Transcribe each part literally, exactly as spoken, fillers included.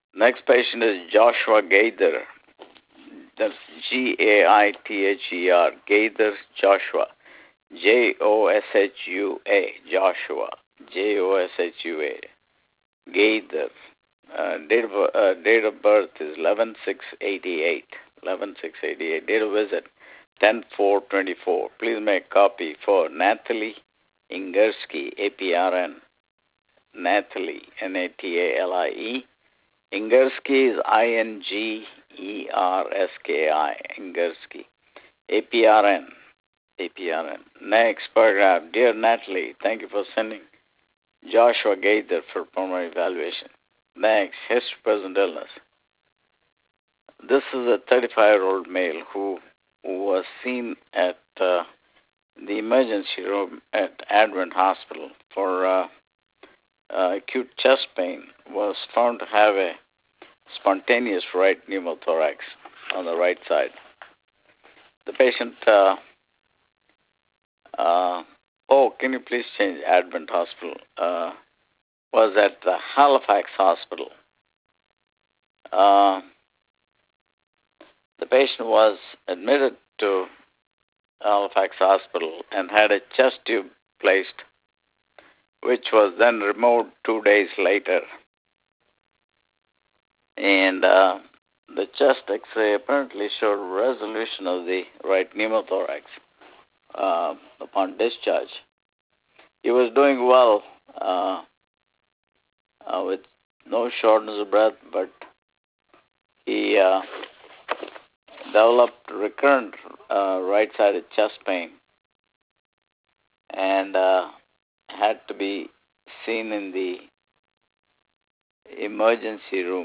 Next patient is Joshua Gaither. That's G A I T H E R. Gaither Joshua. J O S H U A. Joshua. J O S H U A. Gaither. Uh, date, of, uh, date of birth is eleven six eighty-eight. eleven six eighty-eight. Date of visit ten four twenty-four. Please make copy for Nathalie Ingersky, A P R N. Nathalie, N A T A L I E. Ingersky is I N G E R S K I. Ingersky. A P R N. A P R N. Next paragraph. Dear Natalie, thank you for sending Joshua Gaither for pulmonary evaluation. Next, history present illness. This is a thirty-five-year-old male who, who was seen at uh, the emergency room at Advent Hospital for uh, uh, acute chest pain, was found to have a spontaneous right pneumothorax on the right side. The patient, uh, uh, oh, can you please change Advent Hospital? Uh, was at the Halifax Hospital. Uh, the patient was admitted to Halifax Hospital and had a chest tube placed, which was then removed two days later. And uh, the chest X-ray apparently showed resolution of the right pneumothorax uh, upon discharge. He was doing well uh, uh, with no shortness of breath, but he uh, developed recurrent uh, right-sided chest pain and uh, had to be seen in the emergency room,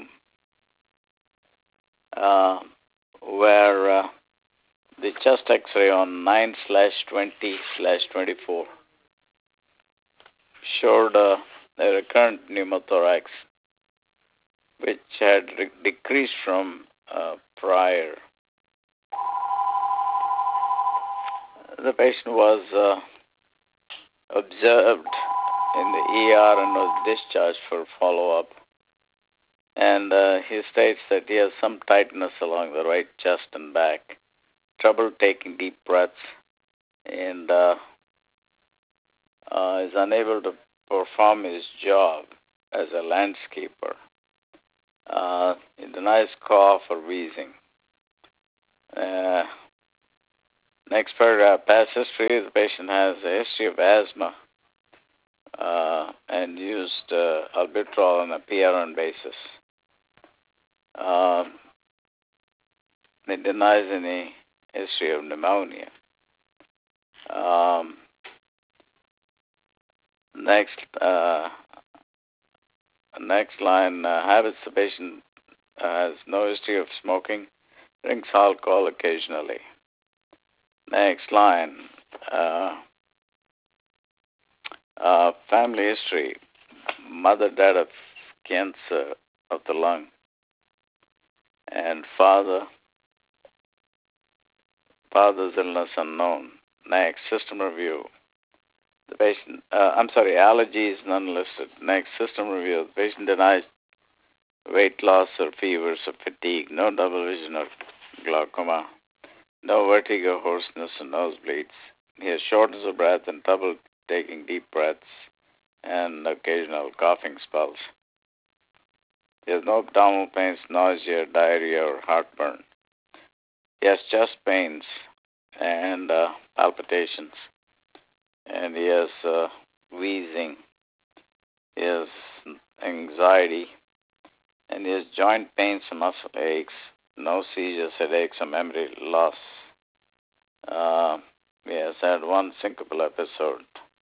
uh, where uh, the chest X-ray on nine slash twenty slash twenty-four showed uh, a recurrent pneumothorax, which had re- decreased from uh, prior. The patient was uh, observed in the E R and was discharged for follow-up. And uh, he states that he has some tightness along the right chest and back, trouble taking deep breaths, and uh, uh, is unable to perform his job as a landscaper. Uh, he denies cough or wheezing. Uh, next paragraph, past history. The patient has a history of asthma uh, and used uh, albuterol on a P R N basis. Uh, it denies any history of pneumonia. Um, next, uh, next line, uh, habits. The patient uh, has no history of smoking, drinks alcohol occasionally. Next line, uh, uh, family history. Mother died of cancer of the lung, and father, father's illness unknown. Next, system review. The patient, uh, I'm sorry, allergies none listed. Next, system review. The patient denies weight loss or fevers or fatigue, no double vision or glaucoma, no vertigo, hoarseness, or nosebleeds. He has shortness of breath and trouble taking deep breaths and occasional coughing spells. He has no abdominal pains, nausea, diarrhea, or heartburn. He has chest pains and uh, palpitations. And he has uh, wheezing. He has anxiety. And he has joint pains and muscle aches. No seizures, headaches, or memory loss. Uh, he has had one syncopal episode.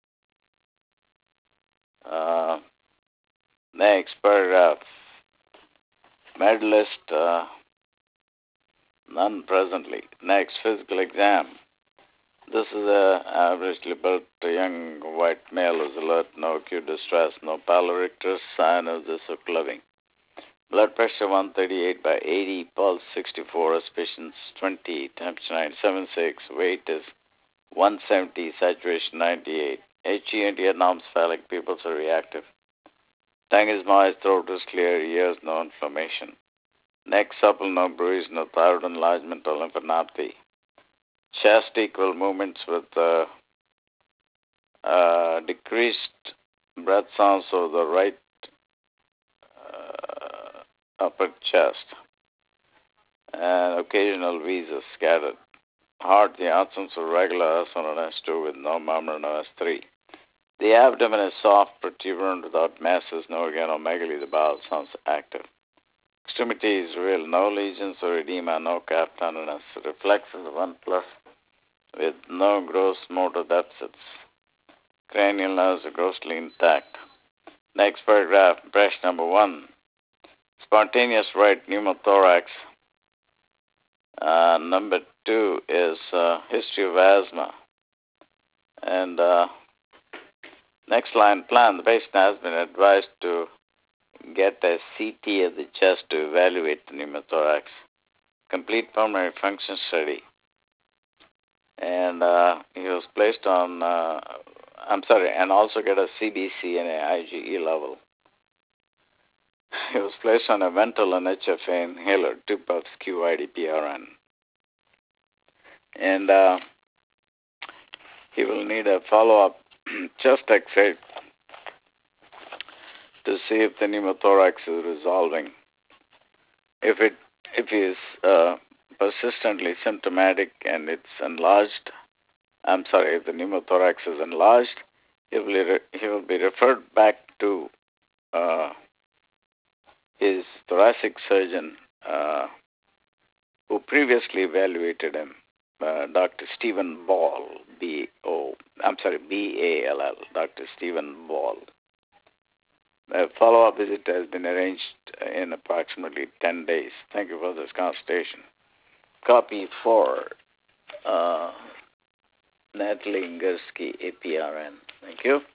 Uh, next paragraph. Medalist, uh, none presently. Next, physical exam. This is a averagely built young white male who's alert, no acute distress, no pallor ictus, sign of this of living. Blood pressure one thirty-eight by eighty, pulse sixty-four, aspirations twenty, temperature nine seventy-six, weight is one seventy, saturation ninety-eight. H E N T abnormal phallic pupils are reactive. Tongue is moist, throat is clear, ears no inflammation. Neck supple, no bruise, no thyroid enlargement or lymphadenopathy. Chest equal movements with uh, uh, decreased breath sounds of the right uh, upper chest, and occasional wheezes scattered. Heart, the absence of regular S one and S two with no murmur, no S three. The abdomen is soft, protuberant, without masses, no organomegaly. The bowel sounds active. Extremity is real, no lesions or edema, no calf tenderness. Reflexes one plus with no gross motor deficits. Cranial nerves are grossly intact. Next paragraph, impression number one. Spontaneous right pneumothorax. Uh, number two is uh, history of asthma. And uh, next line, plan. The patient has been advised to get a C T of the chest to evaluate the pneumothorax. Complete pulmonary function study. And uh, he was placed on, uh, I'm sorry, and also get a C B C and a I G E level. He was placed on a Ventolin and H F A inhaler, two puffs Q I D P R N. And uh, he will need a follow-up chest X-ray to see if the pneumothorax is resolving. If it if he is uh, persistently symptomatic and it's enlarged, I'm sorry, if the pneumothorax is enlarged, he will, re- he will be referred back to uh, his thoracic surgeon uh, who previously evaluated him, uh, Doctor Stephen Ball, B O, I'm sorry, B A L L, Doctor Stephen Ball. A follow-up visit has been arranged in approximately ten days. Thank you for this consultation. Copy for uh, Natalie Gursky, A P R N. Thank you.